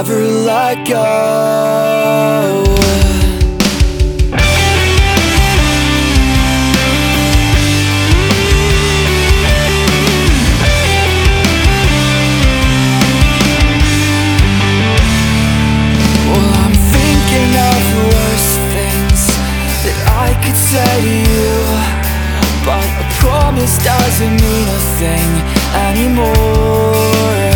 never let go. Say to you, but a promise doesn't mean a thing anymore.